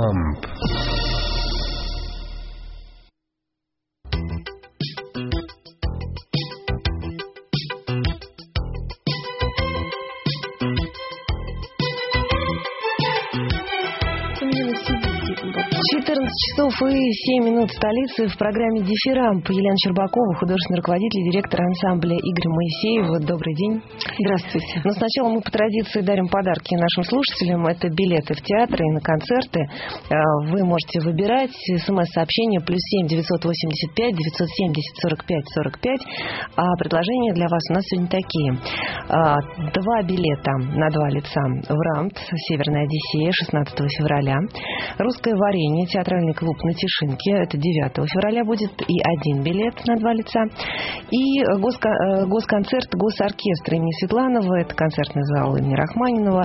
Дифирамб. Часов и 7 минут столицы в программе «Дифирамб». Елена Щербакова, художественный руководитель и директор ансамбля Игоря Моисеева. Добрый день. Здравствуйте. Но сначала мы по традиции дарим подарки нашим слушателям. Это билеты в театры и на концерты. Вы можете выбирать. СМС-сообщение +7 985 970 45 45. А предложения для вас у нас сегодня такие. 2 билета на 2 лица в РАМТ «Северная Одиссея» 16 февраля. «Русское варенье», театральный клуб на Тишинке, это 9 февраля будет, и 1 билет на 2 лица. И госконцерт Госоркестра имени Светланова, это концертный зал имени Рахманинова,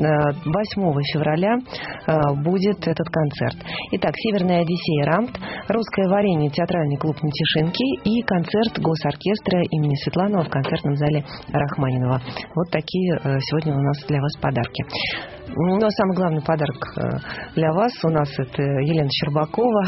8 февраля будет этот концерт. Итак, «Северная Одиссея», РАМТ, «Русское варенье», театральный клуб на Тишинке и концерт Госоркестра имени Светланова в концертном зале Рахманинова. Вот такие сегодня у нас для вас подарки. Ну, а самый главный подарок для вас у нас это Елена Щербакова.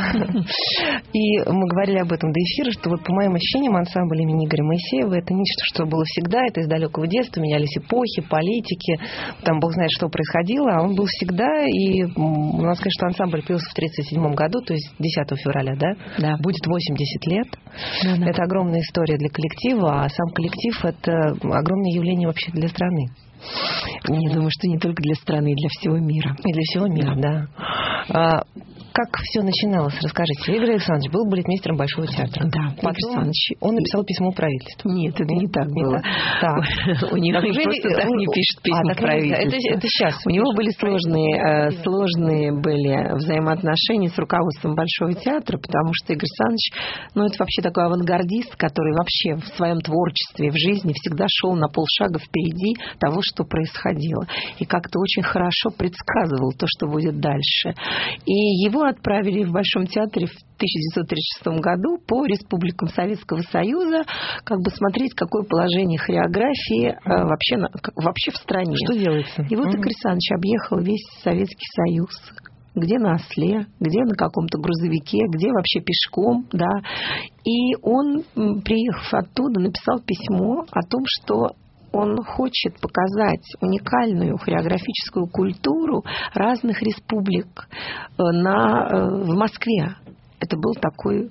И мы говорили об этом до эфира, что вот по моим ощущениям ансамбль имени Игоря Моисеева это нечто, что было всегда, это из далекого детства, менялись эпохи, политики, там бог знает, что происходило, а он был всегда, и надо сказать, что ансамбль появился в 1937 году, то есть 10 февраля, да? Да. Будет 80 лет. Да. Это огромная история для коллектива, а сам коллектив это огромное явление вообще для страны. Я думаю, что не только для страны, и для всего мира. И для всего мира, да. Как все начиналось, расскажите. Игорь Александрович был балетмейстером Большого театра. Да, потом он написал письмо правительству. Нет, это не так было. У него просто так не пишет письмо правительству. Это сейчас. У него были сложные были взаимоотношения с руководством Большого театра, потому что Игорь Александрович, это вообще такой авангардист, который вообще в своем творчестве, в жизни всегда шел на полшага впереди того, что происходило. И как-то очень хорошо предсказывал то, что будет дальше. И его отправили в Большом театре в 1936 году по республикам Советского Союза смотреть, какое положение хореографии вообще в стране. Что делается? И вот Игорь Александрович объехал весь Советский Союз. Где на осле, где на каком-то грузовике, где вообще пешком, да. И он, приехав оттуда, написал письмо о том, что он хочет показать уникальную хореографическую культуру разных республик в Москве. Это был такой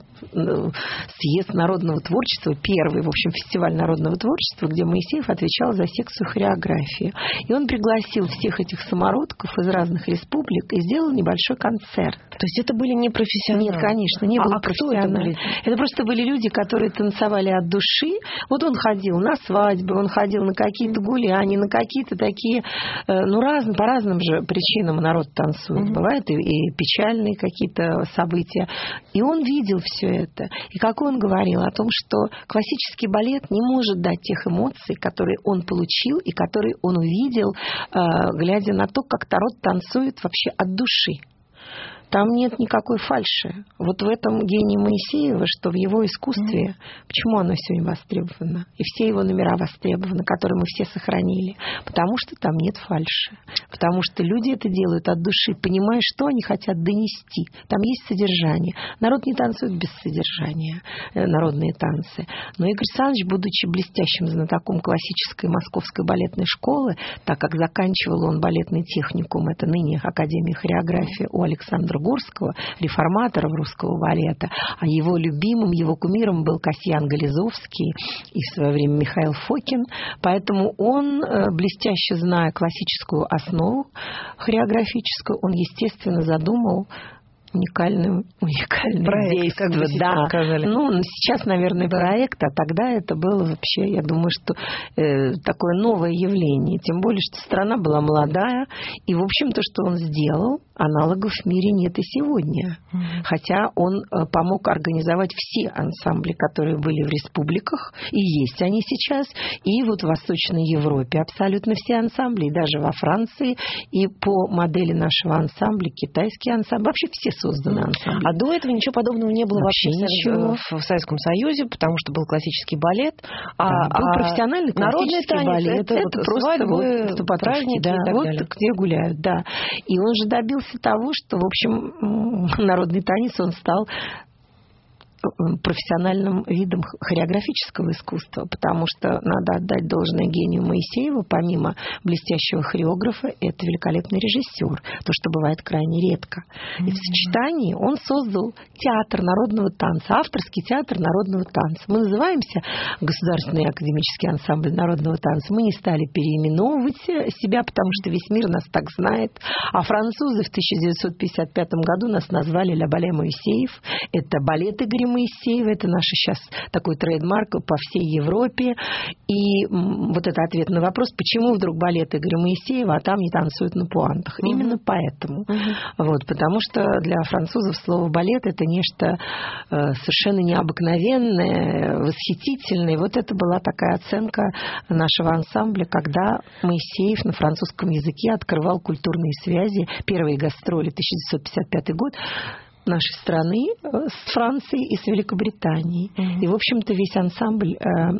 съезд народного творчества, первый, в общем, фестиваль народного творчества, где Моисеев отвечал за секцию хореографии. И он пригласил всех этих самородков из разных республик и сделал небольшой концерт. То есть это были не профессионалы? Нет, конечно, не было профессионалов. Это просто были люди, которые танцевали от души. Вот он ходил на свадьбы, он ходил на какие-то гуляния, на какие-то такие, по разным же причинам народ танцует. Бывают и печальные какие-то события. И он видел все это. И как он говорил о том, что классический балет не может дать тех эмоций, которые он получил и которые он увидел, глядя на то, как народ танцует вообще от души. Там нет никакой фальши. Вот в этом гений Моисеева, что в его искусстве, почему оно сегодня востребовано, и все его номера востребованы, которые мы все сохранили, потому что там нет фальши. Потому что люди это делают от души, понимая, что они хотят донести. Там есть содержание. Народ не танцует без содержания, народные танцы. Но Игорь Александрович, будучи блестящим знатоком классической московской балетной школы, так как заканчивал он балетный техникум, это ныне Академия хореографии у Александра Горского, реформатора русского балета, а его любимым, его кумиром был Касьян Гализовский и в свое время Михаил Фокин. Поэтому он, блестяще зная классическую основу хореографическую, он, естественно, задумал уникальное проект, действие. как бы да. сказали. Сейчас, наверное, проект, а тогда это было вообще, я думаю, что такое новое явление. Тем более, что страна была молодая, и, в общем, то, что он сделал, аналогов в мире нет и сегодня. Хотя он помог организовать все ансамбли, которые были в республиках, и есть они сейчас, и вот в Восточной Европе абсолютно все ансамбли, и даже во Франции, и по модели нашего ансамбля, китайский ансамбль, вообще все созданы ансамбли. А до этого ничего подобного не было вообще ничего в Советском Союзе, потому что был классический балет, был профессиональный классический балет. Это просто свадьбы, праздники, да, вот где гуляют, да. И он же добился добился того, что, в общем, народный танец, он стал профессиональным видом хореографического искусства, потому что надо отдать должное гению Моисеева, помимо блестящего хореографа, это великолепный режиссер, то, что бывает крайне редко. И в сочетании он создал театр народного танца, авторский театр народного танца. Мы называемся Государственный академический ансамбль народного танца. Мы не стали переименовывать себя, потому что весь мир нас так знает. А французы в 1955 году нас назвали «Ля бале Моисеев». Это балет Игоря Моисеева, это наш сейчас такой трейдмарк по всей Европе. И вот это ответ на вопрос, почему вдруг балет Игоря Моисеева, а там не танцуют на пуантах. Именно поэтому. Вот, потому что для французов слово балет это нечто совершенно необыкновенное, восхитительное. И вот это была такая оценка нашего ансамбля, когда Моисеев на французском языке открывал культурные связи. Первые гастроли 1955 год нашей страны с Францией и с Великобританией. И, в общем-то, весь ансамбль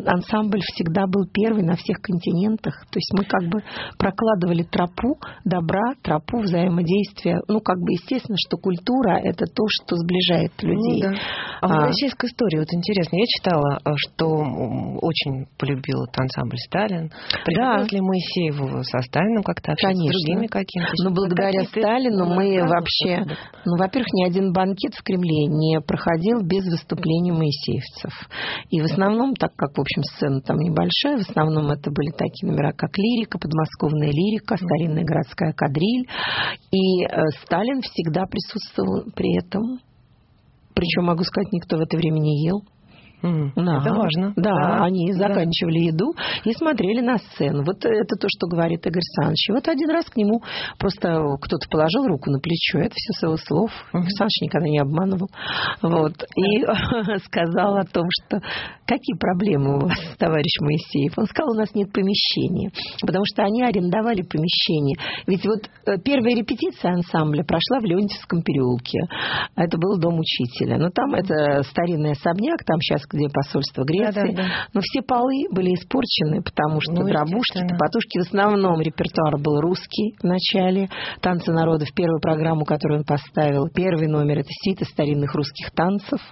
всегда был первый на всех континентах. То есть мы как бы прокладывали тропу добра, тропу взаимодействия. Ну, как бы естественно, что культура – это то, что сближает людей. Ну, да. А в российской истории, вот интересно, я читала, что очень полюбил этот ансамбль Сталин. Приходилось ли Моисееву со Сталином как-то общаться, с другими какими-то? Ну, благодаря Сталину мы вообще... Ну, во-первых, ни один банкет в Кремле не проходил без выступления моисеевцев. И в основном, так как, в общем, сцена там небольшая, в основном это были такие номера, как лирика, подмосковная лирика, старинная городская кадриль. И Сталин всегда присутствовал при этом. Причем, могу сказать, никто в это время не ел. Да. Это важно. Да, они заканчивали еду и смотрели на сцену. Вот это то, что говорит Игорь Александрович. И вот один раз к нему просто кто-то положил руку на плечо. Это все с его слов. Игорь Александрович никогда не обманывал. Вот. И сказал о том, что какие проблемы у вас, товарищ Моисеев. Он сказал, у нас нет помещения. Потому что они арендовали помещение. Ведь вот первая репетиция ансамбля прошла в Леонтьевском переулке. Это был дом учителя. Но там это старинный особняк, там сейчас где посольство Греции. Да. Но все полы были испорчены, потому что дробушки, топотушки. В основном репертуар был русский в начале. «Танцы народов», первую программу, которую он поставил. Первый номер – это сюита старинных русских танцев.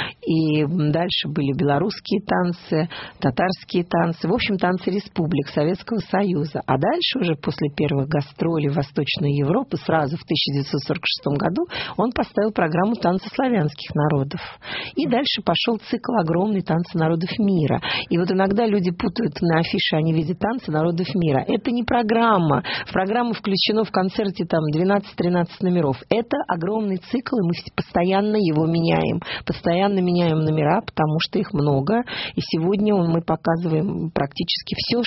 И дальше были белорусские танцы, татарские танцы. В общем, танцы республик Советского Союза. А дальше уже после первых гастролей в Восточную Европу, сразу в 1946 году, он поставил программу «Танцы славянских народов». И дальше пошел цикл огромный «Танцы народов мира». И вот иногда люди путают на афише, они видят «Танцы народов мира». Это не программа. В программу включено в концерте там 12-13 номеров. Это огромный цикл, и мы постоянно его меняем. Постоянно меняем номера, потому что их много. И сегодня мы показываем практически все,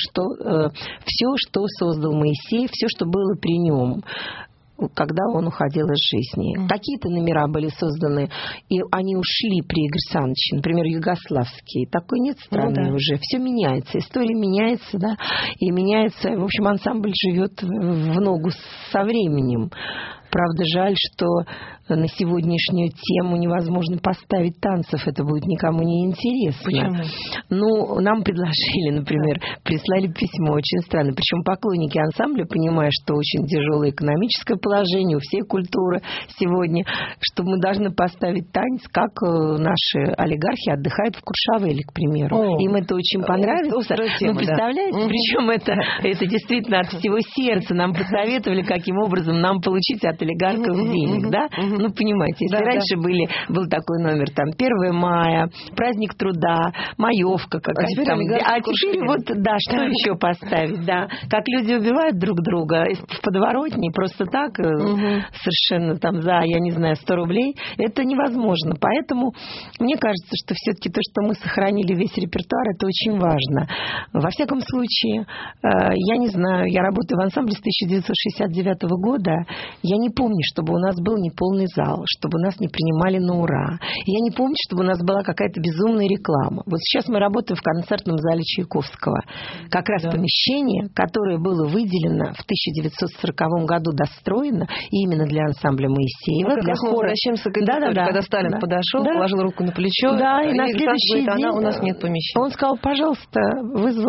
что создал Моисей, все, что было при нем, когда он уходил из жизни. Какие-то номера были созданы, и они ушли при Игоре Александровиче, например, югославские. Такой нет страны уже. Все меняется, история меняется, да, и меняется. В общем, ансамбль живет в ногу со временем. Правда, жаль, что на сегодняшнюю тему невозможно поставить танцев. Это будет никому не интересно. Почему? Ну, нам предложили, например, прислали письмо, очень странно. Причем поклонники ансамбля, понимая, что очень тяжелое экономическое положение у всей культуры сегодня, что мы должны поставить танец, как наши олигархи отдыхают в Куршавеле, к примеру. Им это очень понравится. Тема, представляете? Да. Причем это действительно от всего сердца. Нам посоветовали, каким образом нам получить от олигархов денег, да? Ну, понимаете, если раньше был такой номер, там, 1 мая, праздник труда, маевка какая-то там. А теперь вот, да, что еще поставить, да? Как люди убивают друг друга в подворотне, просто так, совершенно там за, я не знаю, 100 рублей, это невозможно. Поэтому мне кажется, что все-таки то, что мы сохранили весь репертуар, это очень важно. Во всяком случае, я не знаю, я работаю в ансамбле с 1969 года, я не помню, чтобы у нас был неполный зал, чтобы нас не принимали на ура. Я не помню, чтобы у нас была какая-то безумная реклама. Вот сейчас мы работаем в концертном зале Чайковского. Как раз помещение, которое было выделено в 1940 году, достроено именно для ансамбля Моисеева. Для хора. Возвращаемся к когда Сталин подошел, положил руку на плечо, и на следующий день у нас нет помещения. Он сказал, пожалуйста, вызвал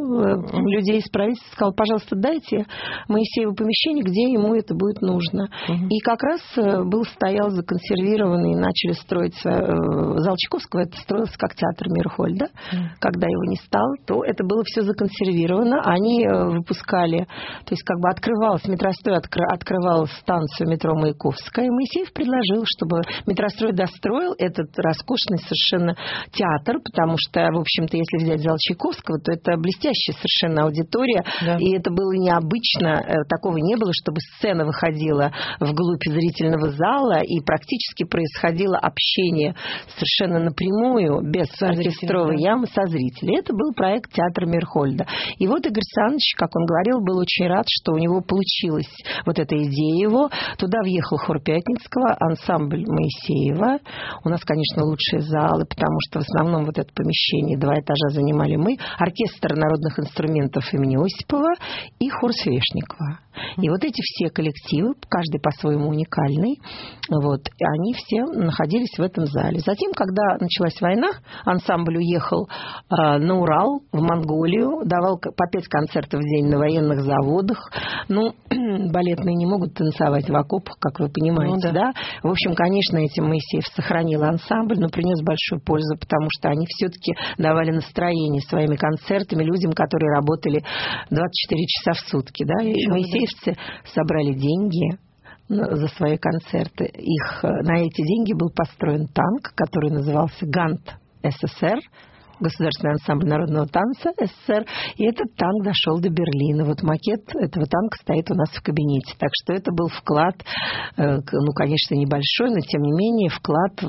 людей из правительства, сказал: пожалуйста, дайте Моисееву помещение, где ему это будет нужно. И как раз стоял законсервированный, начали строить зал Чайковского, это строился как театр Мирхольда. Когда его не стало, то это было все законсервировано. Они выпускали, то есть как бы открывалась, метрострой открывал станцию метро Маяковская. И Моисеев предложил, чтобы метрострой достроил этот роскошный совершенно театр, потому что, в общем-то, если взять зал Чайковского, то это блестящая совершенно аудитория, и это было необычно, такого не было, чтобы сцена выходила вглубь зрительного зала, и практически происходило общение совершенно напрямую, без оркестровой ямы, со зрителями. Это был проект театра Мирхольда. И вот Игорь Саныч, как он говорил, был очень рад, что у него получилась вот эта идея его. Туда въехал хор Пятницкого, ансамбль Моисеева. У нас, конечно, лучшие залы, потому что в основном вот это помещение 2 этажа занимали мы, оркестр народных инструментов имени Осипова и хор Свешникова. И вот эти все коллективы, каждый по-своему уникальный, вот, и они все находились в этом зале. Затем, когда началась война, ансамбль уехал на Урал, в Монголию, давал по 5 концертов в день на военных заводах. Ну, балетные не могут танцевать в окопах, как вы понимаете, да? В общем, конечно, этим Моисеев сохранил ансамбль, но принес большую пользу, потому что они все-таки давали настроение своими концертами людям, которые работали 24 часа в сутки, да? И моисеевцы собрали деньги за свои концерты. На эти деньги был построен танк, который назывался «Гант СССР», Государственный ансамбль народного танца СССР, и этот танк дошел до Берлина. Вот макет этого танка стоит у нас в кабинете. Так что это был вклад, ну, конечно, небольшой, но тем не менее вклад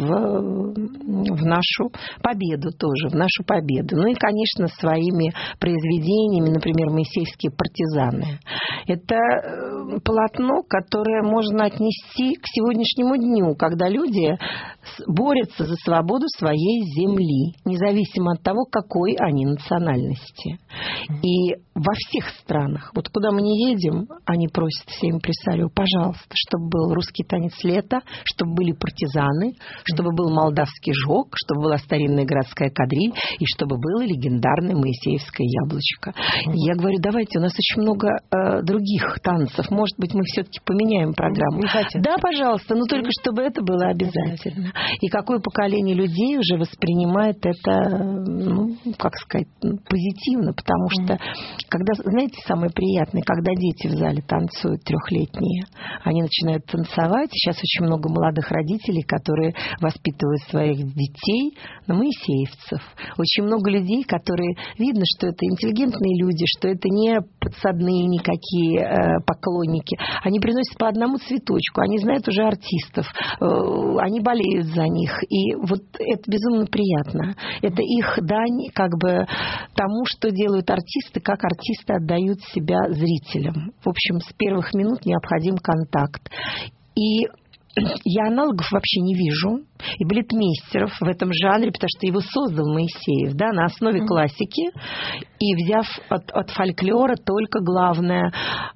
в нашу победу тоже, в нашу победу. Ну и, конечно, своими произведениями, например, «Моисеевские партизаны». Это полотно, которое можно отнести к сегодняшнему дню, когда люди борются за свободу своей земли, независимо от того, какой они национальности. И во всех странах, вот куда мы не едем, они просят все импресарио: пожалуйста, чтобы был русский танец лета, чтобы были партизаны, чтобы был молдавский жог, чтобы была старинная городская кадриль, и чтобы было легендарное Моисеевское яблочко. Я говорю: давайте, у нас очень много других танцев, может быть, мы все-таки поменяем программу. Да, пожалуйста, но только чтобы это было обязательно. И какое поколение людей уже воспринимает это, ну, как сказать, позитивно, потому что, когда, знаете, самое приятное, когда дети в зале танцуют, 3-летние, они начинают танцевать. Сейчас очень много молодых родителей, которые воспитывают своих детей на моисеевцев. Очень много людей, которые, видно, что это интеллигентные люди, что это не подсадные никакие поклонники. Они приносят по одному цветочку, они знают уже артистов, они болеют за них. И вот это безумно приятно. Это их дань как бы тому, что делают артисты, как артисты отдают себя зрителям. В общем, с первых минут необходим контакт. И я аналогов вообще не вижу, и балетмейстеров в этом жанре, потому что его создал Моисеев, да, на основе классики, и взяв от фольклора только главное,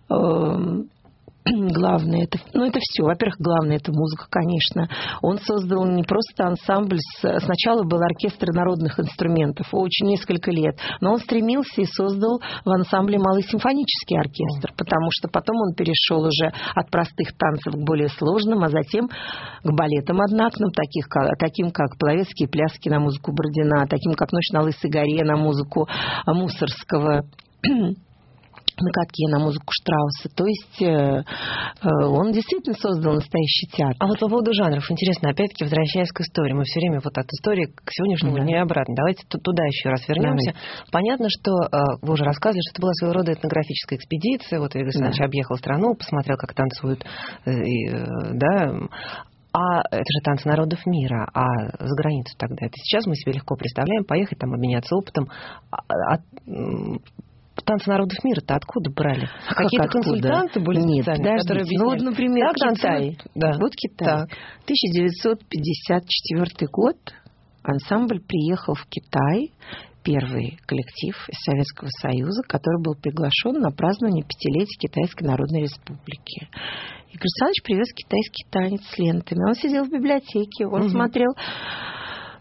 это, ну, это все. Во-первых, главное, это музыка, конечно. Он создал не просто ансамбль. Сначала был оркестр народных инструментов, очень несколько лет. Но он стремился и создал в ансамбле малый симфонический оркестр, потому что потом он перешел уже от простых танцев к более сложным, а затем к балетам однакным, таким как половецкие пляски на музыку Бородина, таким как «Ночь на Лысой горе» на музыку Мусорского, на катке на музыку Штрауса. То есть он действительно создал настоящий театр. А вот по поводу жанров, интересно, опять-таки, возвращаясь к истории. Мы все время вот от истории к сегодняшнему дню и обратно. Давайте туда еще раз вернемся. Понятно, что вы уже рассказывали, что это была своего рода этнографическая экспедиция. Вот Игорь Александрович объехал страну, посмотрел, как танцуют, да. А это же танцы народов мира, а за границу тогда. Это сейчас мы себе легко представляем, поехать там, обменяться опытом. Танцы народов мира-то откуда брали? Какие-то консультанты были специальные, которые объясняли? Ну, вот, например, Китай. Да. Вот Китай. Так. 1954 год ансамбль приехал в Китай, первый коллектив из Советского Союза, который был приглашен на празднование 5-летия Китайской Народной Республики. Игорь Александрович привез китайский танец с лентами. Он сидел в библиотеке, он смотрел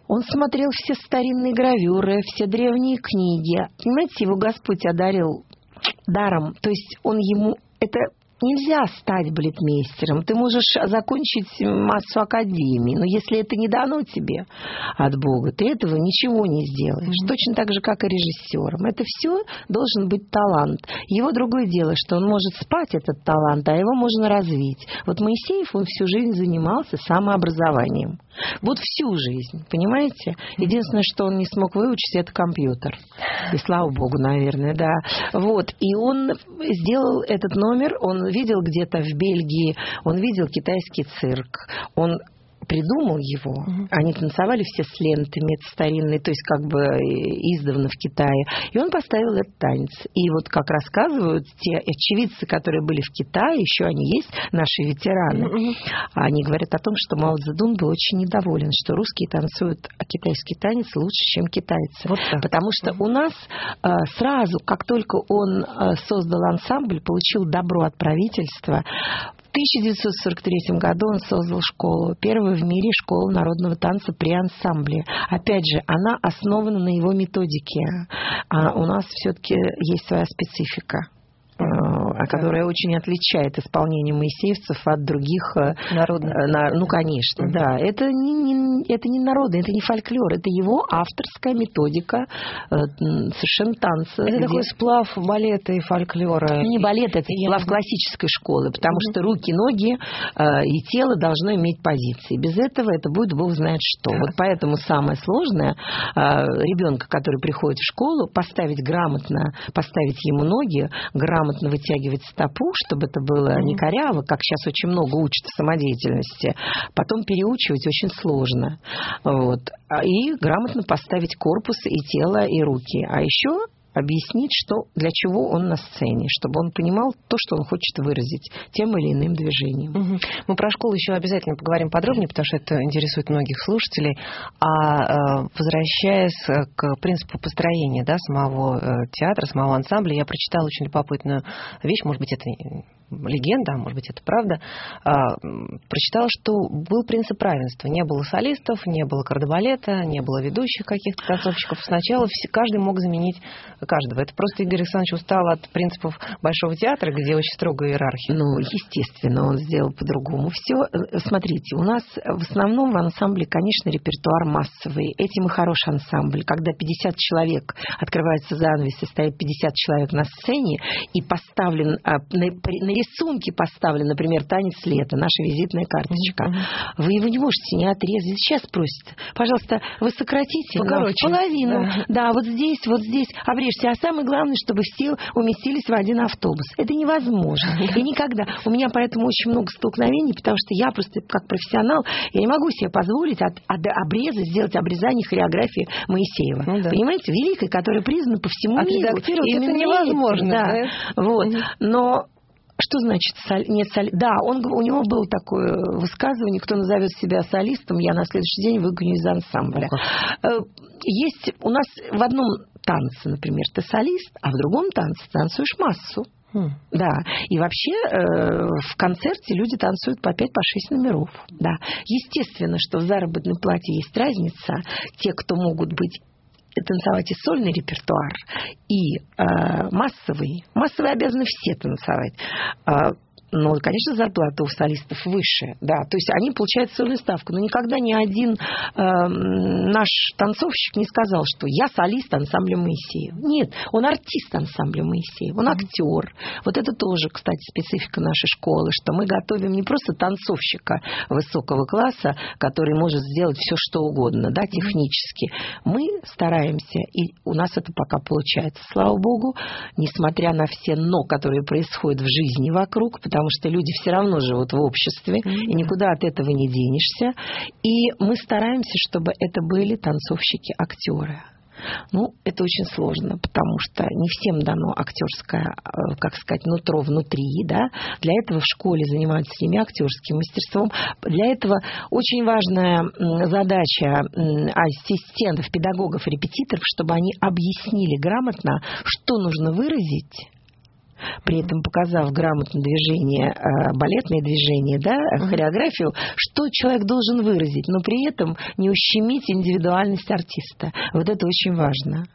Он смотрел все старинные гравюры, все древние книги. Понимаете, его Господь одарил даром. То есть он ему... Это нельзя стать балетмейстером. Ты можешь закончить массу академий, но если это не дано тебе от Бога, ты этого ничего не сделаешь. Точно так же, как и режиссером. Это все должен быть талант. Его другое дело, что он может спать, этот талант, а его можно развить. Вот Моисеев, он всю жизнь занимался самообразованием. Вот всю жизнь, понимаете? Единственное, что он не смог выучить, это компьютер. И слава Богу, наверное, да. Вот. И он сделал этот номер, он видел где-то в Бельгии, он видел китайский цирк, он придумал его. Они танцевали все с лентами, это старинные, то есть как бы издавна в Китае. И он поставил этот танец. И вот как рассказывают те очевидцы, которые были в Китае, еще они есть, наши ветераны, они говорят о том, что Мао Цзэдун был очень недоволен, что русские танцуют китайский танец лучше, чем китайцы. Вот потому что у нас сразу, как только он создал ансамбль, получил добро от правительства, в 1943 году он создал школу, первую в мире школу народного танца при ансамбле. Опять же, она основана на его методике. А у нас все-таки есть своя специфика, которая очень отличает исполнение моисеевцев от других народных. Ну, конечно, да. Это не народный, это не фольклор, это его авторская методика совершенно танца. Это такой сплав балета и фольклора. Не балет, это сплав классической школы, потому что руки, ноги и тело должно иметь позиции. Без этого это будет бог знает что. Вот поэтому самое сложное ребенка, который приходит в школу, поставить ему ноги, грамотно вытягивать стопу, чтобы это было не коряво, как сейчас очень много учат самодеятельности. Потом переучивать очень сложно. Вот. И грамотно поставить корпус и тело, и руки. А еще объяснить, для чего он на сцене, чтобы он понимал то, что он хочет выразить тем или иным движением. Мы про школу еще обязательно поговорим подробнее, потому что это интересует многих слушателей. А возвращаясь к принципу построения, да, самого театра, самого ансамбля, я прочитала очень любопытную вещь, может быть, это легенда, может быть, это правда, прочитала, что был принцип равенства. Не было солистов, не было кардебалета, не было ведущих каких-то танцовщиков. Сначала каждый мог заменить каждого. Это просто Игорь Александрович устал от принципов Большого театра, где очень строгая иерархия. Ну, естественно, он сделал по-другому. Все, смотрите, у нас в основном в ансамбле, конечно, репертуар массовый. Этим и хорош ансамбль. Когда 50 человек, открывается занавес, и стоит 50 человек на сцене, и поставлен на рисунке поставлен, например, танец лета, наша визитная карточка. Вы его не можете не отрезать. Сейчас просят, пожалуйста, вы сократите половину. Да, вот здесь, обрежьте. А самое главное, чтобы все уместились в один автобус. Это невозможно. И никогда. У меня поэтому очень много столкновений, потому что я просто как профессионал, я не могу себе позволить сделать обрезание хореографии Моисеева. Понимаете? Великой, которая признана по всему миру. Отредактировать это невозможно. Да. Вот. Но что значит нет солиста? Да, у него было такое высказывание: кто назовет себя солистом, я на следующий день выгоню из ансамбля. Есть у нас в одном танце, например, ты солист, а в другом танце танцуешь массу. Да, и вообще в концерте люди танцуют по 5-6 номеров. Да. Естественно, что в заработной плате есть разница. Те, кто могут танцевать и сольный репертуар, и массовый. Массовые обязаны все танцевать. Но, конечно, зарплата у солистов выше. Да, то есть они получают сольную ставку. Но никогда ни один наш танцовщик не сказал, что я солист ансамбля Моисеев. Нет, он артист ансамбля Моисеев, он актер. Вот это тоже, кстати, специфика нашей школы, что мы готовим не просто танцовщика высокого класса, который может сделать все, что угодно, да, технически. Мы стараемся, и у нас это пока получается, слава богу, несмотря на все «но», которые происходят в жизни вокруг, потому что люди все равно живут в обществе, и никуда от этого не денешься. И мы стараемся, чтобы это были танцовщики-актеры. Ну, это очень сложно, потому что не всем дано актерское, как сказать, нутро внутри, да. Для этого в школе занимаются с ними актерским мастерством. Для этого очень важная задача ассистентов, педагогов, репетиторов, чтобы они объяснили грамотно, что нужно выразить, при этом показав грамотное движение, балетное движение, да, хореографию, что человек должен выразить, но при этом не ущемить индивидуальность артиста. Вот это очень важно.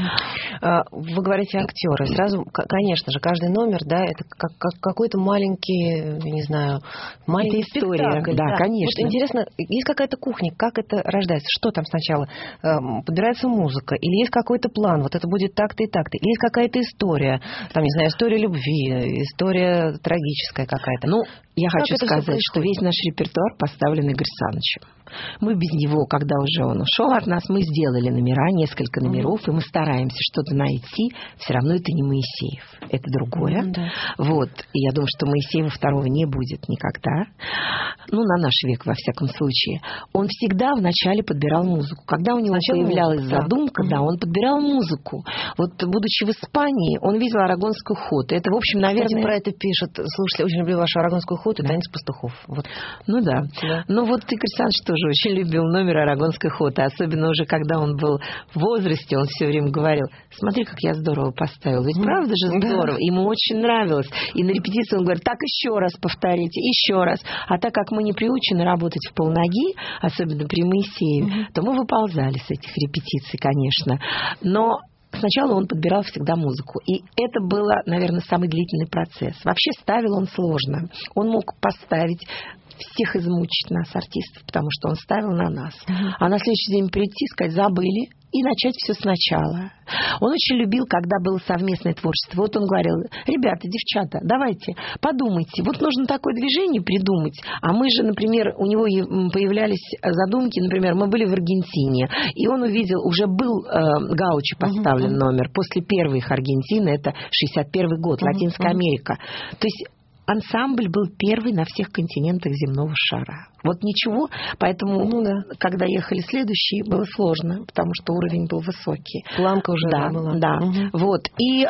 Вы говорите актеры. Сразу, конечно же, каждый номер, да, это какой-то маленький, не знаю, маленький история. Да, конечно. Вот интересно, есть какая-то кухня, как это рождается? Что там сначала? Подбирается музыка? Или есть какой-то план? Вот это будет так-то и так-то? Или есть какая-то история? Там, не знаю, история любви, история трагическая какая-то. Ну, я хочу сказать, что весь наш репертуар поставлен Игорь Санычем. Мы без него, когда уже он ушел от нас, мы сделали номера, несколько номеров, и мы стараемся что-то найти. Все равно это не Моисеев, это другое. Вот. И я думаю, что Моисеева второго не будет никогда. Ну, на наш век, во всяком случае. Он всегда вначале подбирал музыку. Когда у него появлялась задумка, да, он подбирал музыку. Вот, будучи в Испании, он видел Арагонскую хот. Это, в общем, наверное... Кстати, про это пишет. Слушайте, очень люблю вашу Арагонскую хот и танец пастухов. Вот. Ну да. Ну вот Игорь Саныч тоже очень любил номер Арагонской хоты. Особенно уже, когда он был в возрасте, он все время говорил: смотри, как я здорово поставил. Ведь правда же здорово? Ему очень нравилось. И на репетиции он говорит: так еще раз повторите, еще раз. А так как мы не приучены работать в полноги, особенно при Моисееве, то мы выползали с этих репетиций, конечно. Но сначала он подбирал всегда музыку. И это был, наверное, самый длительный процесс. Вообще ставил он сложно. Он мог поставить, всех измучить нас, артистов, потому что он ставил на нас. А на следующий день прийти, сказать: забыли, и начать все сначала. Он очень любил, когда было совместное творчество. Вот он говорил: ребята, девчата, давайте, подумайте. Вот нужно такое движение придумать. А мы же, например, у него появлялись задумки, например, мы были в Аргентине, и он увидел, уже был Гаучи поставлен номер. После первой их Аргентины, это 61 год, Латинская Америка. То есть ансамбль был первый на всех континентах земного шара. Вот ничего, поэтому, когда ехали следующие, было сложно, потому что уровень был высокий. Планка уже была. Да. Вот. И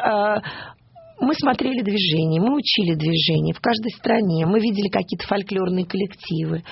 мы смотрели движения, мы учили движения в каждой стране, мы видели какие-то фольклорные коллективы.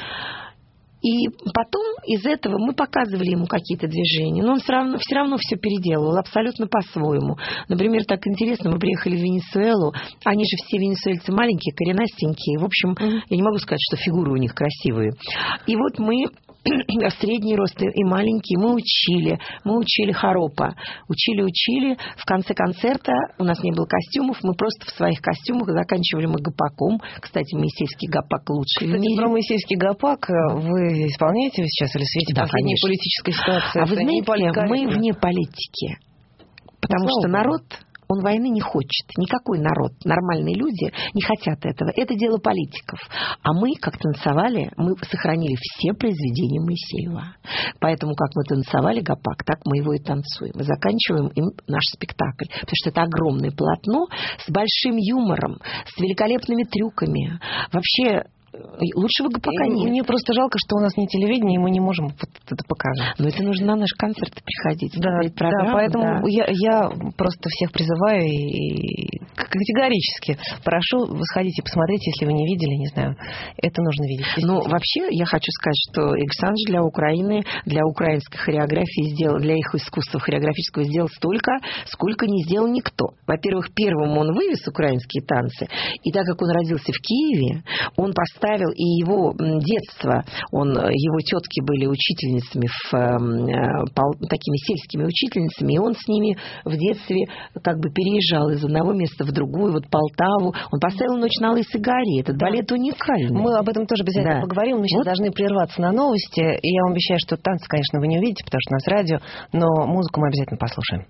И потом из этого мы показывали ему какие-то движения. Но он все равно все переделывал, абсолютно по-своему. Например, так интересно, мы приехали в Венесуэлу. Они же все венесуэльцы маленькие, коренастенькие. В общем, я не могу сказать, что фигуры у них красивые. И вот мы средний рост и маленькие, мы учили хоропа. Учили. В конце концерта у нас не было костюмов, мы просто в своих костюмах заканчивали мы гопаком. Кстати, моисейский гопак лучший в мире. Про моисейский гопак вы исполняете сейчас или в свете последней политической ситуации? А вы знаете, мы вне политики. Потому что народ... Он войны не хочет. Никакой народ, нормальные люди не хотят этого. Это дело политиков. А мы, как танцевали, мы сохранили все произведения Моисеева. Поэтому, как мы танцевали гопак, так мы его и танцуем. Мы заканчиваем им наш спектакль. Потому что это огромное полотно с большим юмором, с великолепными трюками. Вообще... Лучшего гопака нет. Мне просто жалко, что у нас не телевидение, и мы не можем вот это показать. Но это нужно на наш концерт приходить. Да, поэтому я просто всех призываю и категорически прошу, сходите, посмотрите, если вы не видели, не знаю, это нужно видеть. Ну, вообще, я хочу сказать, что Игорь Саныч для Украины, для украинской хореографии сделал, для их искусства хореографического сделал столько, сколько не сделал никто. Во-первых, первым он вывез украинские танцы, и так как он родился в Киеве, он поставил, и его детство, его тетки были учительницами, такими сельскими учительницами, и он с ними в детстве как бы переезжал из одного места в другую, вот Полтаву. Он поставил «Ночь на Лысой горе». Этот балет уникальный. Мы об этом тоже обязательно поговорим. Мы сейчас должны прерваться на новости. И я вам обещаю, что танцы, конечно, вы не увидите, потому что у нас радио, но музыку мы обязательно послушаем.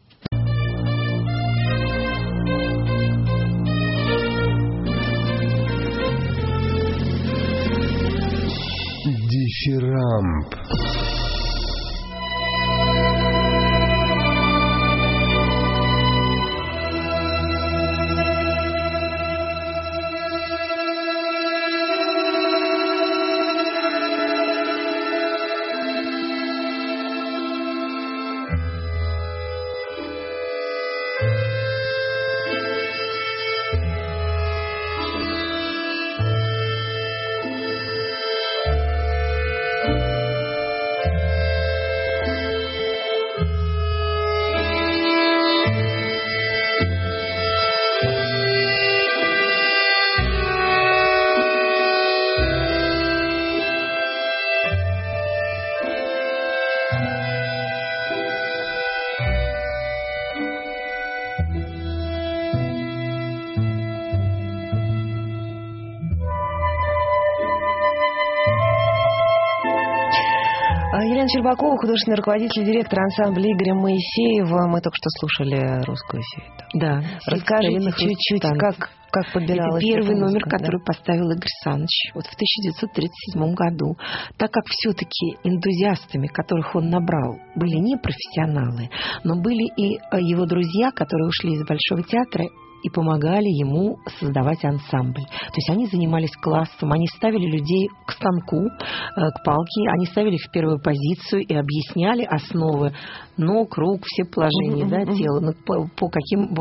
Дифирамб. Елена Щербакова, художественный руководитель, директор ансамбля Игоря Моисеева. Мы только что слушали русскую сюиту. Да. Расскажите чуть-чуть, как подбиралась. Это первый номер, музыка, который поставил Игорь Саныч вот в 1937 году. Так как все-таки энтузиастами, которых он набрал, были не профессионалы, но были и его друзья, которые ушли из Большого театра и помогали ему создавать ансамбль. То есть они занимались классом, они ставили людей к станку, к палке, они ставили их в первую позицию и объясняли основы ног, рук, все положения тела, по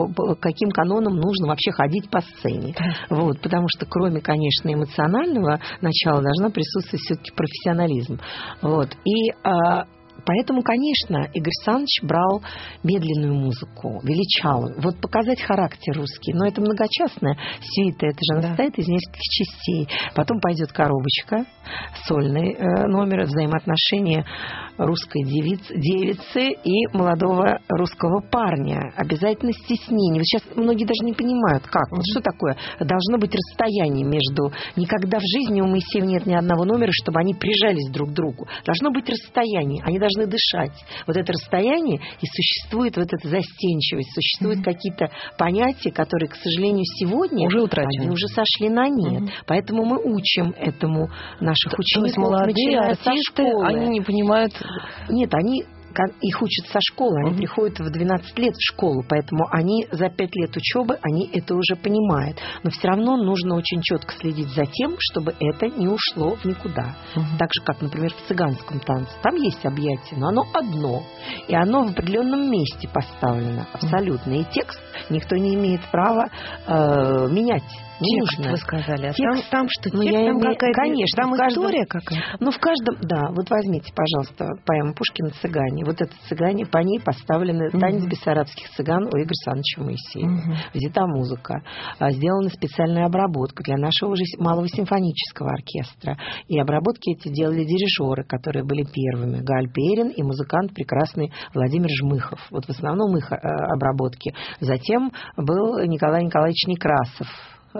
каким канонам нужно вообще ходить по сцене. Вот, потому что кроме, конечно, эмоционального начала должна присутствовать все-таки профессионализм. Вот. И поэтому, конечно, Игорь Саныч брал медленную музыку, величавую. Вот показать характер русский. Но это многочастная сюита, это же она состоит из нескольких частей. Потом пойдет коробочка, сольный номер, взаимоотношения русской девицы и молодого русского парня. Обязательно стеснение. Вот сейчас многие даже не понимают, как. Вот что такое? Должно быть расстояние между... Никогда в жизни у Моисеева нет ни одного номера, чтобы они прижались друг к другу. Должно быть расстояние. Они должны дышать. Вот это расстояние, и существует вот эта застенчивость, существуют какие-то понятия, которые, к сожалению, сегодня уже утрачены. Они уже сошли на нет. Поэтому мы учим этому наших учеников. То есть молодые артисты, они не понимают... Нет, их учат со школы, они приходят в 12 лет в школу, поэтому они за 5 лет учебы, они это уже понимают. Но все равно нужно очень четко следить за тем, чтобы это не ушло в никуда. Так же, как, например, в цыганском танце. Там есть объятие, но оно одно. И оно в определенном месте поставлено абсолютно. И текст никто не имеет права менять. Текст, вы сказали. Текст, там что? Текст, там какая-то... Конечно. Там история какая-то. Ну, в каждом... Да, вот возьмите, пожалуйста, поэму Пушкина «Цыгане». Вот это «Цыгане», по ней поставлены танец бессарабских цыган у Игоря Саныча Моисеева. Взята музыка. Сделана специальная обработка для нашего же малого симфонического оркестра. И обработки эти делали дирижеры, которые были первыми. Гааль Перин и музыкант прекрасный Владимир Жмыхов. Вот в основном их обработки. Затем был Николай Николаевич Некрасов,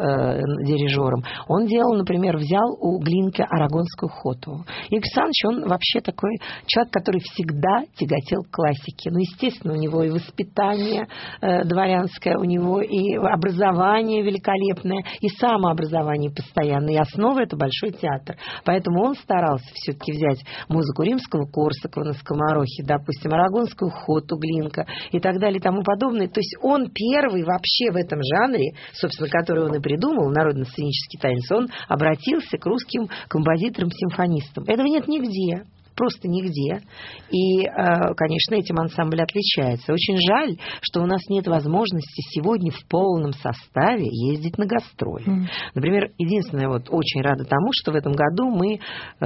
дирижером. Он делал, например, взял у Глинки арагонскую хоту. Игорь Саныч, он вообще такой человек, который всегда тяготел к классике. Ну, естественно, у него и воспитание дворянское, у него и образование великолепное, и самообразование постоянное. И основа — это Большой театр. Поэтому он старался все-таки взять музыку Римского-Корсакова на скоморохе, допустим, арагонскую хоту Глинка и так далее и тому подобное. То есть он первый вообще в этом жанре, собственно, который он и придумал, народно-сценический танец, он обратился к русским композиторам-симфонистам. Этого нет нигде. Просто нигде. И, конечно, этим ансамбль отличается. Очень жаль, что у нас нет возможности сегодня в полном составе ездить на гастроли. Например, единственное, вот очень рада тому, что в этом году мы,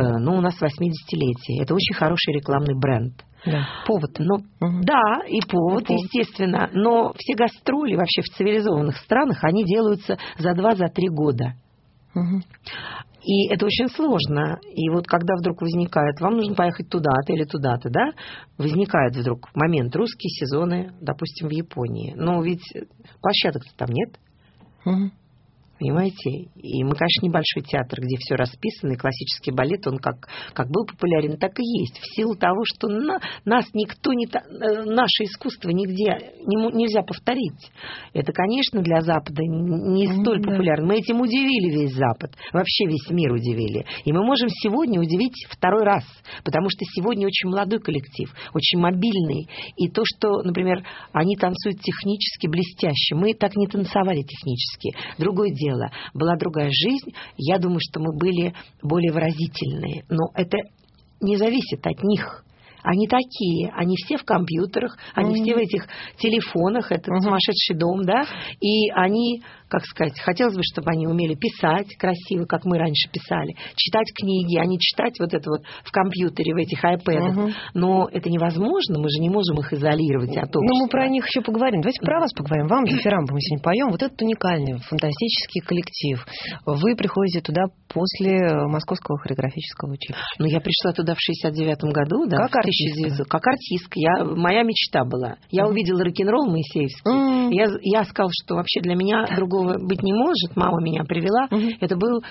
у нас 80-летие. Это очень хороший рекламный бренд. Да. Повод. Да, и повод, естественно. Но все гастроли вообще в цивилизованных странах, они делаются за 2-3 года. И это очень сложно. И вот когда вдруг возникает, вам нужно поехать туда-то или туда-то, да, возникает вдруг момент русские сезоны, допустим, в Японии. Но ведь площадок-то там нет. Понимаете? И мы, конечно, небольшой театр, где все расписано, и классический балет, он как был популярен, так и есть. В силу того, что нас никто не... Наше искусство нигде нельзя повторить. Это, конечно, для Запада не столь популярно. Мы этим удивили весь Запад. Вообще весь мир удивили. И мы можем сегодня удивить второй раз. Потому что сегодня очень молодой коллектив, очень мобильный. И то, что, например, они танцуют технически блестяще. Мы так не танцевали технически. Другое дело. Была другая жизнь, я думаю, что мы были более выразительные. Но это не зависит от них. Они такие, они все в компьютерах, они все в этих телефонах, это сумасшедший дом, да, и они, как сказать, хотелось бы, чтобы они умели писать красиво, как мы раньше писали, читать книги, а не читать вот это вот в компьютере, в этих iPad'ах. Но это невозможно, мы же не можем их изолировать от общества. Ну, мы про них еще поговорим. Давайте про вас поговорим. Вам, дифирамбы, мы сегодня поем. Вот этот уникальный, фантастический коллектив. Вы приходите туда после Московского хореографического училища. Ну, я пришла туда в 69-м году, да. Как артистка? Как артистка. Моя мечта была. Я увидела рок-н-ролл моисеевский Я сказала, что вообще для меня другого быть не может. Мама меня привела. Это был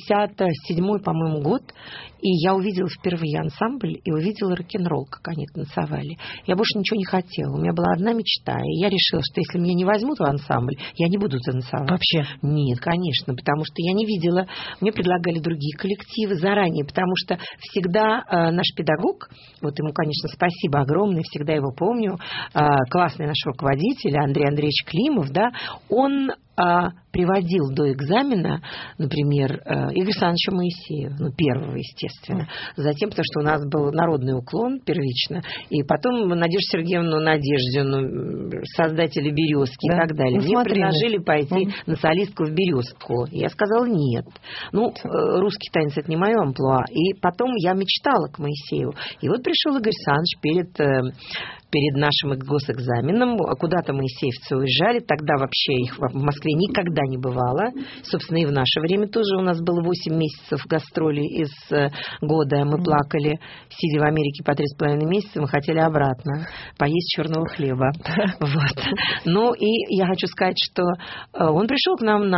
67-й, по-моему, год. И я увидела впервые ансамбль и увидела рок-н-ролл, как они танцевали. Я больше ничего не хотела. У меня была одна мечта. И я решила, что если меня не возьмут в ансамбль, я не буду танцевать. Вообще? Нет, конечно, потому что я не видела. Мне предлагали другие коллективы заранее, потому что всегда наш педагог, вот ему, конечно, спасибо огромное, всегда его помню, классный наш руководитель Андрей Андреевич Климов, да, он приводил до экзамена, например, Игоря Александровича Моисеева, ну, первого, естественно. Затем, потому что у нас был народный уклон первично, и потом Надежду Сергеевну Надеждину, создатели «Березки» и так далее. Мне предложили пойти на солистку в «Березку». Я сказала нет. Ну, русский танец — это не мое амплуа. И потом я мечтала к Моисееву. И вот пришел Игорь Александрович перед нашим госэкзаменом. Куда-то моисеевцы уезжали. Тогда вообще их в Москве никогда не бывало. Собственно, и в наше время тоже у нас было 8 месяцев гастролей из года. Мы плакали, сидя в Америке по 3,5 месяца, мы хотели обратно поесть черного хлеба. Вот. Ну, и я хочу сказать, что он пришел к нам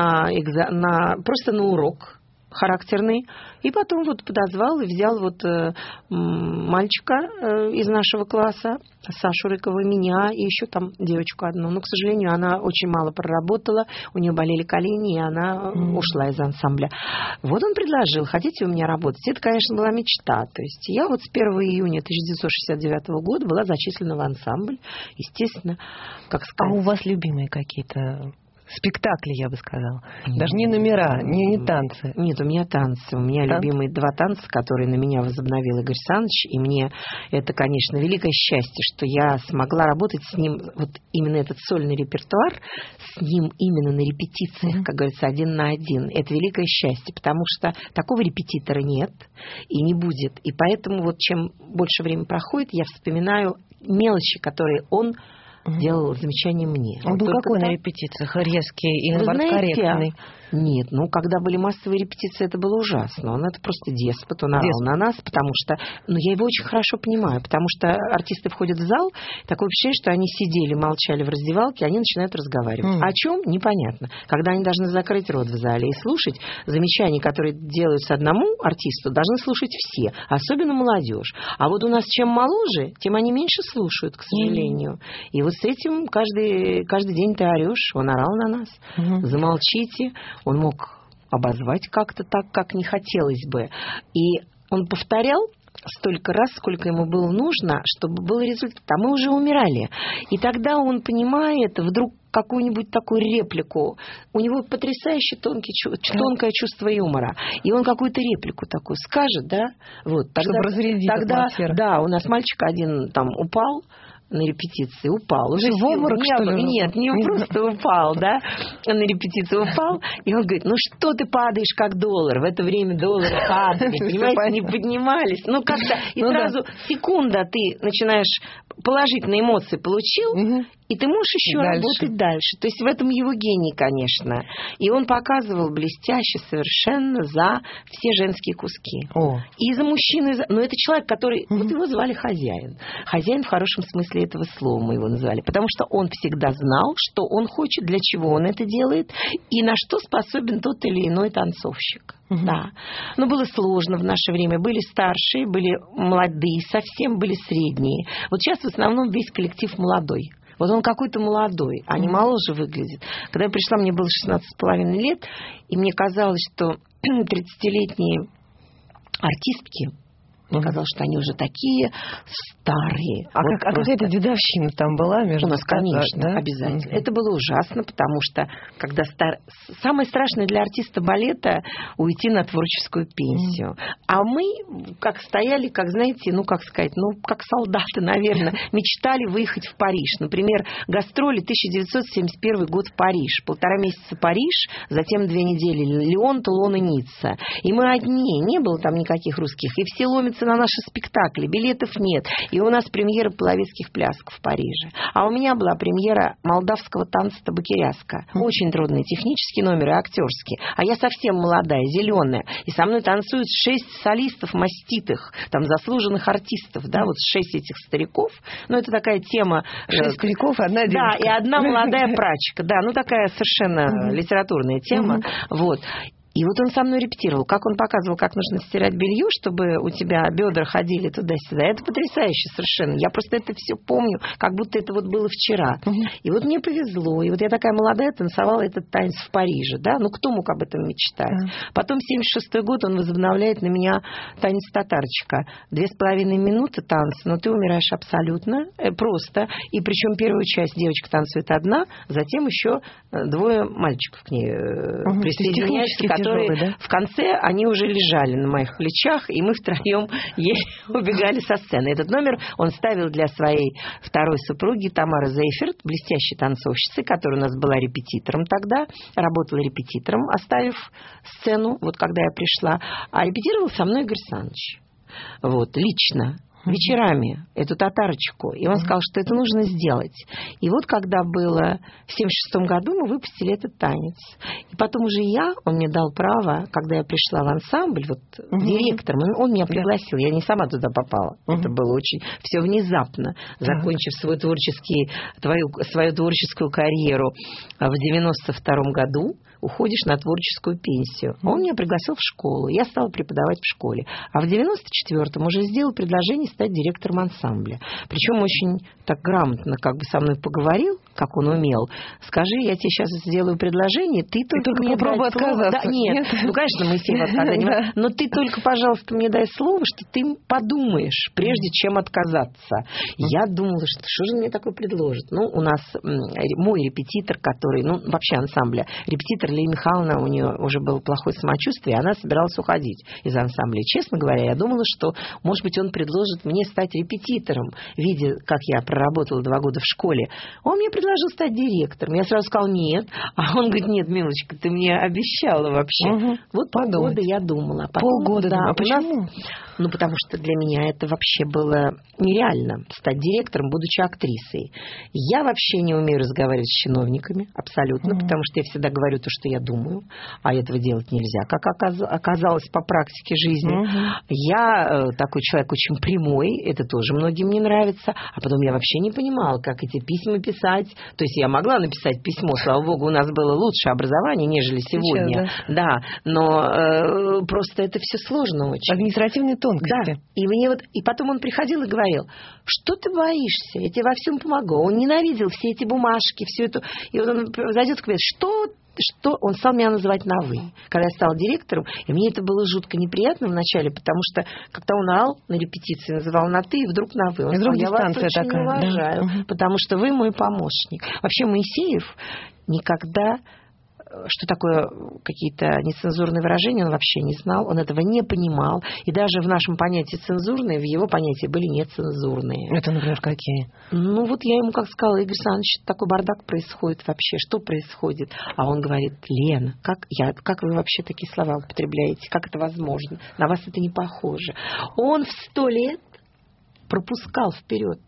просто на урок характерный, и потом вот подозвал и взял вот мальчика из нашего класса, Сашу Рыкова, меня и еще там девочку одну. Но, к сожалению, она очень мало проработала, у нее болели колени, и она ушла из ансамбля. Вот он предложил: хотите у меня работать? Это, конечно, была мечта. То есть я вот с 1 июня 1969 года была зачислена в ансамбль, естественно, как сказать. А у вас любимые какие-то спектакли, я бы сказала? Даже не номера, не танцы. Нет, у меня танцы. У меня любимые 2 танца, которые на меня возобновил Игорь Александрович. И мне это, конечно, великое счастье, что я смогла работать с ним, вот именно этот сольный репертуар, с ним именно на репетициях, как говорится, 1 на 1. Это великое счастье, потому что такого репетитора нет и не будет. И поэтому вот чем больше времени проходит, я вспоминаю мелочи, которые он делал замечание мне. Он был какой на репетициях? Резкий или наоборот корректный? Нет, ну, когда были массовые репетиции, это было ужасно. Он это просто деспот, он орал на нас, потому что... Ну, я его очень хорошо понимаю, потому что артисты входят в зал, такое впечатление, что они сидели, молчали в раздевалке, они начинают разговаривать. О чем? Непонятно. Когда они должны закрыть рот в зале и слушать замечания, которые делаются одному артисту, должны слушать все, особенно молодежь. А вот у нас чем моложе, тем они меньше слушают, к сожалению. И вот с этим каждый день ты орешь. Он орал на нас. Замолчите. Он мог обозвать как-то так, как не хотелось бы. И он повторял столько раз, сколько ему было нужно, чтобы был результат. А мы уже умирали. И тогда он, понимает, вдруг какую-нибудь такую реплику. У него потрясающе тонкое чувство юмора. И он какую-то реплику такую скажет, да? Вот, чтобы разрядить атмосферу. Да, у нас мальчик один там упал на репетиции, упал. Уже в обморок, что ли? Нет, не просто упал, да, на репетиции упал, и он говорит: ну что ты падаешь как доллар? В это время доллары падали, понимаете, не поднимались. Ну как-то, и сразу секунда ты начинаешь положительные эмоции получил, и ты можешь еще работать дальше. То есть в этом его гений, конечно. И он показывал блестяще совершенно за все женские куски. И за мужчин, но это человек, который... Вот его звали хозяин. Хозяин в хорошем смысле этого слова мы его называли. Потому что он всегда знал, что он хочет, для чего он это делает, и на что способен тот или иной танцовщик. Да. Но было сложно в наше время. Были старшие, были молодые, совсем были средние. Вот сейчас в основном весь коллектив молодой. Вот он какой-то молодой, а не моложе выглядит. Когда я пришла, мне было 16,5 лет, и мне казалось, что 30-летние артистки, мне казалось, что они уже такие старые. А какая-то дедовщина там была между... У нас, конечно, обязательно. Это было ужасно, потому что когда самое страшное для артиста балета — уйти на творческую пенсию. А мы как стояли, как, знаете, ну, как сказать, ну, как солдаты, наверное, мечтали выехать в Париж. Например, гастроли 1971 год в Париж. 1,5 месяца Париж, затем 2 недели Лион, Тулон и Ницца. И мы одни, не было там никаких русских. И все ломятся записываться на наши спектакли. Билетов нет. И у нас премьера половецких плясков в Париже. А у меня была премьера молдавского танца табакеряска. Очень трудный технический номер и актерский. А я совсем молодая, зеленая. И со мной танцуют 6 солистов маститых, там, заслуженных артистов, да, вот 6 этих стариков. Ну, это такая тема... 6 стариков, одна девушка. Да, и одна молодая прачка. Да, ну, такая совершенно литературная тема. Вот. И вот он со мной репетировал, как он показывал, как нужно стирать белье, чтобы у тебя бедра ходили туда-сюда. Это потрясающе совершенно. Я просто это все помню, как будто это вот было вчера. И вот мне повезло. И вот я такая молодая танцевала этот танец в Париже. Да? Ну, кто мог об этом мечтать? Потом, 76-й год, он возобновляет на меня танец татарчика. 2,5 минуты танца, но ты умираешь абсолютно просто. И причем первую часть девочка танцует одна, затем еще 2 мальчиков к ней присоединяются, которые да? в конце, они уже лежали на моих плечах, и мы втроем убегали со сцены. Этот номер он ставил для своей второй супруги Тамары Зейферт, блестящей танцовщицы, которая у нас была репетитором тогда, работала репетитором, оставив сцену, вот когда я пришла, а репетировал со мной Игорь Саныч. Вот, лично. Вечерами эту татарочку. И он сказал, что это нужно сделать. И вот когда было в 76 году, мы выпустили этот танец. И потом уже он мне дал право, когда я пришла в ансамбль, вот директором, он меня пригласил, я не сама туда попала. Это было очень все внезапно. Закончив свою творческую карьеру в 92 году, уходишь на творческую пенсию. Он меня пригласил в школу, я стала преподавать в школе. А в 94-м уже сделал предложение стать директором ансамбля. Причем очень так грамотно как бы со мной поговорил, как он умел. Скажи, я тебе сейчас сделаю предложение, ты только мне попробуй отказаться. Да, нет, ну, конечно, Моисеев отказать не может. Но ты только, пожалуйста, мне дай слово, что ты подумаешь, прежде чем отказаться. Я думала, что же мне такое предложит. Ну, у нас мой репетитор, который, ну, вообще ансамбля, репетитор Лия Михайловна, у нее уже было плохое самочувствие, и она собиралась уходить из ансамбля. Честно говоря, я думала, что, может быть, он предложит мне стать репетитором, видя, как я проработала 2 года в школе. Он мне предложил стать директором. Я сразу сказала нет. А он говорит, нет, милочка, ты мне обещала вообще. Вот полгода я думала. Потом, полгода? Да, а почему? Ну, потому что для меня это вообще было нереально, стать директором, будучи актрисой. Я вообще не умею разговаривать с чиновниками, абсолютно, потому что я всегда говорю то, что я думаю, а этого делать нельзя, как оказалось по практике жизни. Я такой человек очень прямой, это тоже многим не нравится, а потом я вообще не понимала, как эти письма писать. То есть я могла написать письмо, слава богу, у нас было лучшее образование, нежели сегодня. Сейчас, да, но просто это все сложно очень. Административный тонкости. Да. И потом он приходил и говорил, что ты боишься, я тебе во всем помогу. Он ненавидел все эти бумажки, все это. И вот он зайдет и говорит, что он стал меня называть на «вы», когда я стала директором, и мне это было жутко неприятно вначале, потому что когда он орал на репетиции, называл на «ты», и вдруг на «вы». Он сказал, я вас очень такая, уважаю, потому что вы мой помощник. Вообще Моисеев никогда... Что такое какие-то нецензурные выражения, он вообще не знал, он этого не понимал. И даже в нашем понятии цензурные, в его понятии были нецензурные. Это, например, какие? Ну, вот я ему как сказала, Игорь Александрович, такой бардак происходит вообще, что происходит? А он говорит, Лена, как вы вообще такие слова употребляете? Как это возможно? На вас это не похоже. Он в 100 лет пропускал вперед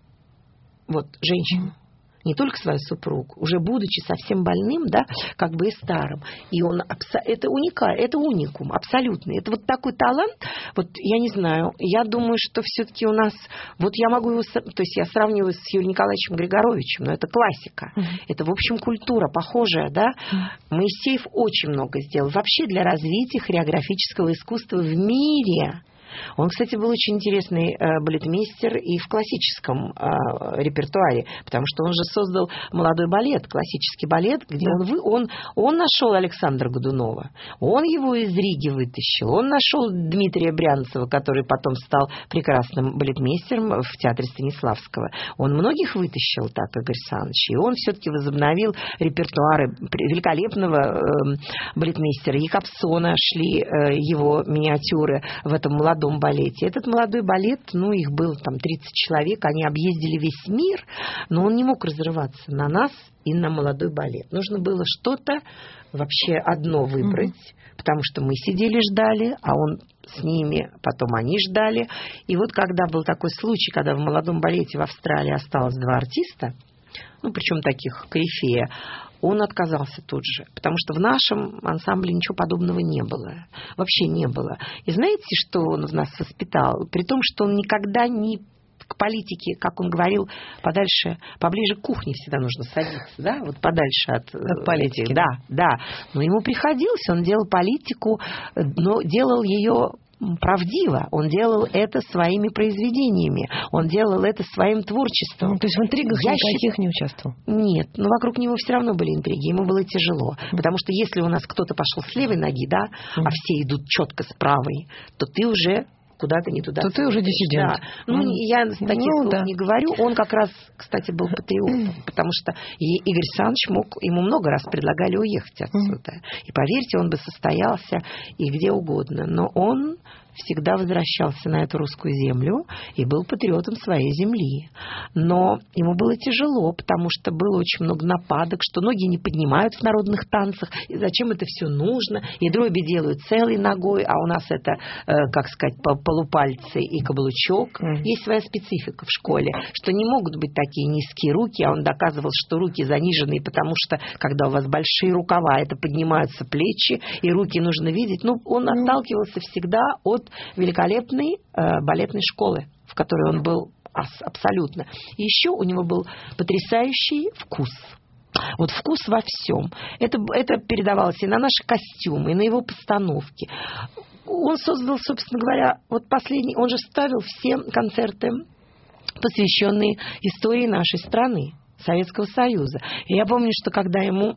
вот женщину. Не только свою супругу, уже будучи совсем больным, да, как бы и старым. И он это уникально, это уникум, абсолютный. Это вот такой талант, вот я не знаю, я думаю, что все-таки у нас, вот я могу его, то есть я сравниваю с Юрием Николаевичем Григоровичем, но это классика. Это, в общем, культура похожая, да. Моисеев очень много сделал вообще для развития хореографического искусства в мире. Он, кстати, был очень интересный балетмейстер и в классическом репертуаре, потому что он же создал молодой балет, классический балет, где он нашел Александра Годунова, он его из Риги вытащил, он нашел Дмитрия Брянцева, который потом стал прекрасным балетмейстером в театре Станиславского. Он многих вытащил так, Игорь Саныч, и он все-таки возобновил репертуары великолепного балетмейстера Якобсона, шли его миниатюры в этом молодом балете. Этот молодой балет, ну, их было там 30 человек, они объездили весь мир, но он не мог разрываться на нас и на молодой балет. Нужно было что-то вообще одно выбрать, потому что мы сидели, ждали, а он с ними, потом они ждали. И вот когда был такой случай, когда в молодом балете в Австралии осталось 2 артиста, причем таких корифея, он отказался тут же, потому что в нашем ансамбле ничего подобного не было. Вообще не было. И знаете, что он в нас воспитал? При том, что он никогда не к политике, как он говорил, подальше, поближе к кухне всегда нужно садиться, да, вот подальше от политики. Да. Но ему приходилось, он делал политику, но делал ее правдиво. Он делал это своими произведениями. Он делал это своим творчеством. То есть в интригах никаких не участвовал? Нет, но вокруг него все равно были интриги. Ему было тяжело. Потому что если у нас кто-то пошел с левой ноги, да, а все идут четко с правой, то ты уже куда-то не туда. То ты уже диссидент. Да. Я таких слов не говорю. Он как раз, кстати, был патриотом, потому что Игорь Саныч ему много раз предлагали уехать отсюда. И поверьте, он бы состоялся и где угодно. Но он всегда возвращался на эту русскую землю и был патриотом своей земли. Но ему было тяжело, потому что было очень много нападок, что ноги не поднимают в народных танцах, и зачем это все нужно, и дроби делают целой ногой, а у нас это, как сказать, полупальцы и каблучок. Есть своя специфика в школе, что не могут быть такие низкие руки, а он доказывал, что руки заниженные, потому что, когда у вас большие рукава, это поднимаются плечи, и руки нужно видеть. Он отталкивался всегда от великолепной балетной школы, в которой он был абсолютно. И еще у него был потрясающий вкус. Вот вкус во всем. Это передавалось и на наши костюмы, и на его постановки. Он создал, собственно говоря, он же ставил все концерты, посвященные истории нашей страны, Советского Союза. И я помню, что когда ему...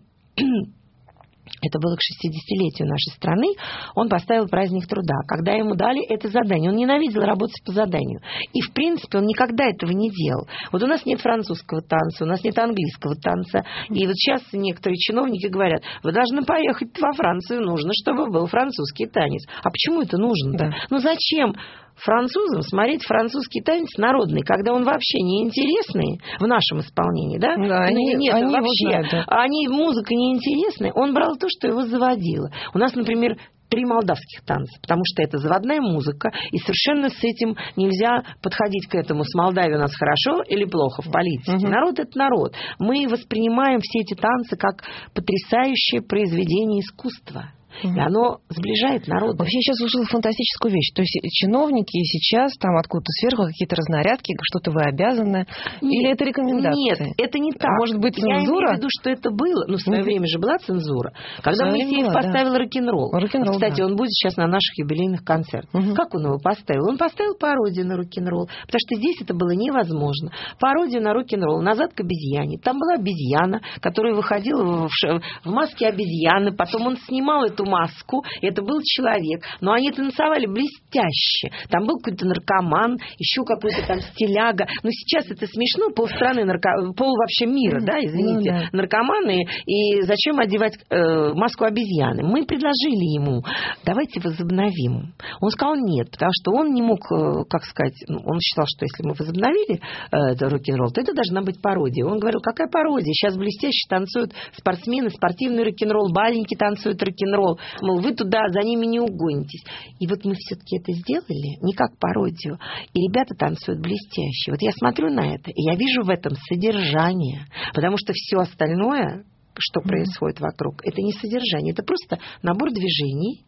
Это было к 60-летию нашей страны, он поставил праздник труда. Когда ему дали это задание, он ненавидел работать по заданию. И, в принципе, он никогда этого не делал. Вот у нас нет французского танца, у нас нет английского танца. И вот сейчас некоторые чиновники говорят, вы должны поехать во Францию, нужно, чтобы был французский танец. А почему это нужно-то? Да. Зачем французам смотреть французский танец народный, когда он вообще неинтересный в нашем исполнении, да? Да, они вообще. Знают, да. Музыка неинтересная. Он брал то, что его заводило. У нас, например, 3 молдавских танца, потому что это заводная музыка, и совершенно с этим нельзя подходить к этому. С Молдавией у нас хорошо или плохо в политике. Народ – это народ. Мы воспринимаем все эти танцы как потрясающее произведение искусства. И оно сближает народ. Вообще, я сейчас услышала фантастическую вещь. То есть чиновники сейчас там откуда-то сверху какие-то разнарядки, что-то вы обязаны. Или это рекомендации? Нет, это не так. Может быть, цензура? Я имею в виду, что это было. В свое время же была цензура. Когда Моисеев поставил рок-н-ролл. Кстати, он будет сейчас на наших юбилейных концертах. Как он его поставил? Он поставил пародию на рок-н-ролл. Потому что здесь это было невозможно. Пародию на рок-н-ролл. «Назад к обезьяне». Там была обезьяна, которая выходила в маске обезьяны. Потом он снимал эту маску, это был человек, но они танцевали блестяще. Там был какой-то наркоман, еще какой-то там стиляга. Но сейчас это смешно, полстраны, пол вообще мира, да, извините, наркоманы, и зачем одевать маску обезьяны? Мы предложили ему, давайте возобновим. Он сказал нет, потому что он не мог, как сказать, он считал, что если мы возобновили рок-н-ролл, то это должна быть пародия. Он говорил, какая пародия? Сейчас блестяще танцуют спортсмены, спортивный рок-н-ролл, баиньки танцуют рок-н-ролл. Мол, вы туда за ними не угонитесь. И вот мы все-таки это сделали, не как пародию. И ребята танцуют блестяще. Вот я смотрю на это, и я вижу в этом содержание. Потому что все остальное, что происходит вокруг, это не содержание. Это просто набор движений,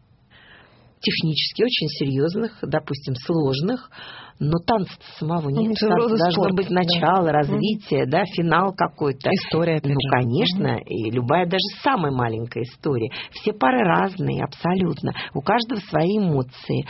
технически очень серьезных, допустим, сложных, но танца самого нет. Должно быть начало, развитие, да, финал какой-то. История, опять же. Конечно, и любая, даже самая маленькая история. Все пары разные, абсолютно. У каждого свои эмоции.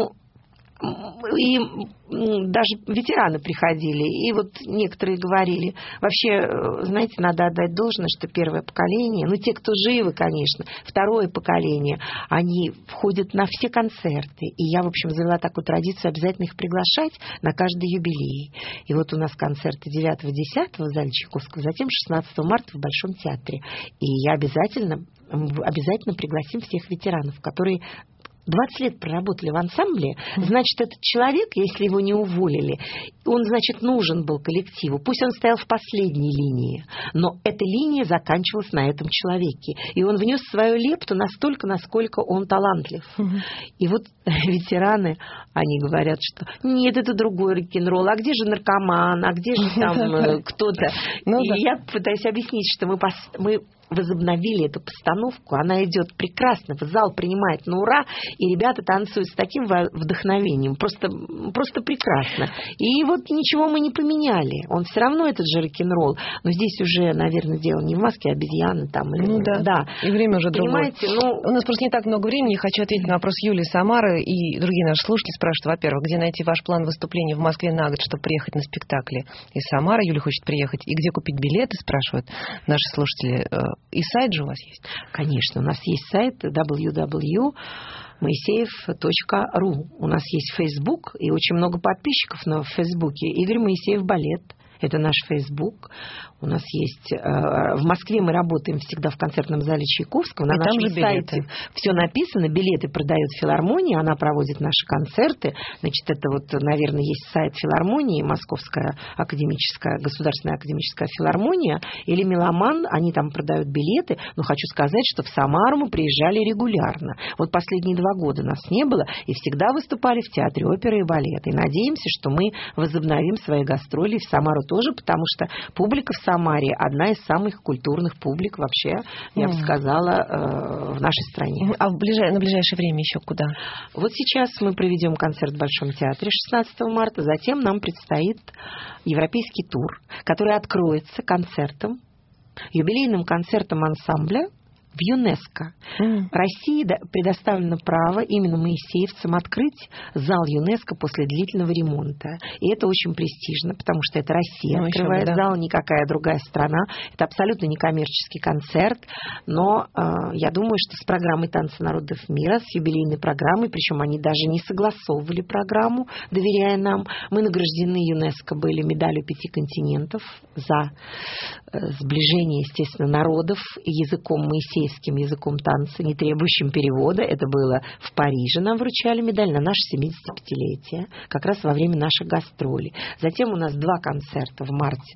И даже ветераны приходили, и вот некоторые говорили, вообще, знаете, надо отдать должное, что первое поколение, те, кто живы, конечно, второе поколение, они входят на все концерты, и я, в общем, завела такую традицию обязательно их приглашать на каждый юбилей. И вот у нас концерты 9-10 в зале Чайковского, затем 16 марта в Большом театре. И я обязательно пригласим всех ветеранов, которые 20 лет проработали в ансамбле, значит, этот человек, если его не уволили, он, значит, нужен был коллективу. Пусть он стоял в последней линии, но эта линия заканчивалась на этом человеке. И он внес свою лепту настолько, насколько он талантлив. И вот ветераны, они говорят, что нет, это другой рок-н-ролл, а где же наркоман, а где же там кто-то. И я пытаюсь объяснить, что мы возобновили эту постановку, она идет прекрасно, зал принимает на ура, и ребята танцуют с таким вдохновением, просто прекрасно. И вот ничего мы не поменяли, он все равно этот же рок-н-ролл, но здесь уже, наверное, дело не в маске, а обезьяны там. Да, и время уже другое. У нас просто не так много времени, хочу ответить на вопрос Юлии Самары, и другие наши слушатели спрашивают, во-первых, где найти ваш план выступлений в Москве на год, чтобы приехать на спектакли из Самары, Юля хочет приехать, и где купить билеты, спрашивают наши слушатели. И сайт же у вас есть? Конечно, у нас есть сайт www.moiseev.ru. У нас есть Facebook и очень много подписчиков на Фейсбуке. Игорь Моисеев балет. Это наш Facebook. У нас есть... В Москве мы работаем всегда в концертном зале Чайковского. На нашем сайте все написано. Билеты продает филармония. Она проводит наши концерты. Значит, это вот, наверное, есть сайт филармонии, Московская академическая, государственная академическая филармония. Или Меломан. Они там продают билеты. Но хочу сказать, что в Самару мы приезжали регулярно. Вот последние 2 года нас не было. И всегда выступали в Театре оперы и балета. И надеемся, что мы возобновим свои гастроли в Самару тоже, потому что публика в Самаре одна из самых культурных публик вообще, я бы сказала, в нашей стране. А на ближайшее время еще куда? Вот сейчас мы проведем концерт в Большом театре 16 марта, затем нам предстоит европейский тур, который откроется концертом, юбилейным концертом ансамбля в ЮНЕСКО. России предоставлено право именно моисеевцам открыть зал ЮНЕСКО после длительного ремонта. И это очень престижно, потому что это Россия открывает зал, никакая другая страна. Это абсолютно некоммерческий концерт, но я думаю, что с программой «Танцы народов мира», с юбилейной программой, причем они даже не согласовывали программу, доверяя нам, мы награждены ЮНЕСКО были медалью 5 континентов за сближение, естественно, народов языком моисеевским, языком танца, не требующим перевода. Это было в Париже, нам вручали медаль на наше 75-летие, как раз во время наших гастролей. Затем у нас 2 концерта в марте,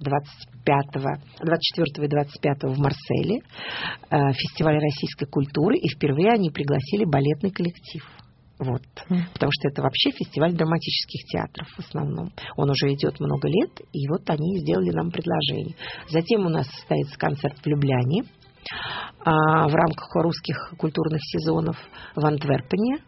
24 и 25 в Марселе, фестиваль российской культуры, и впервые они пригласили балетный коллектив. Вот. Потому что это вообще фестиваль драматических театров в основном. Он уже идет много лет, и вот они сделали нам предложение. Затем у нас состоится концерт в Любляне в рамках русских культурных сезонов в Антверпене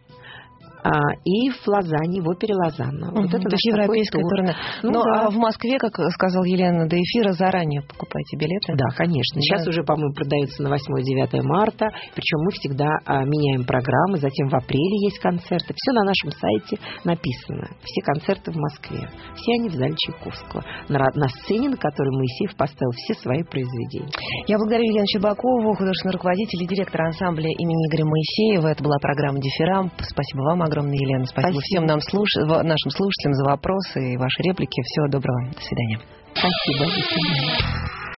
и в Лозанне, в опере Лозанна. Вот это наш европейское турне. А в Москве, как сказал Елена до эфира, заранее покупайте билеты? Да, конечно. Сейчас уже, по-моему, продаются на 8-9 марта. Причем мы всегда меняем программы. Затем в апреле есть концерты. Все на нашем сайте написано. Все концерты в Москве. Все они в зале Чайковского. На сцене, на которой Моисеев поставил все свои произведения. Я благодарю Елену Щербакову, художественного руководителя и директора ансамбля имени Игоря Моисеева. Это была программа «Дифферамп». Спасибо вам огромное, Елена. Спасибо всем нашим слушателям за вопросы и ваши реплики. Всего доброго. До свидания. Спасибо. До свидания.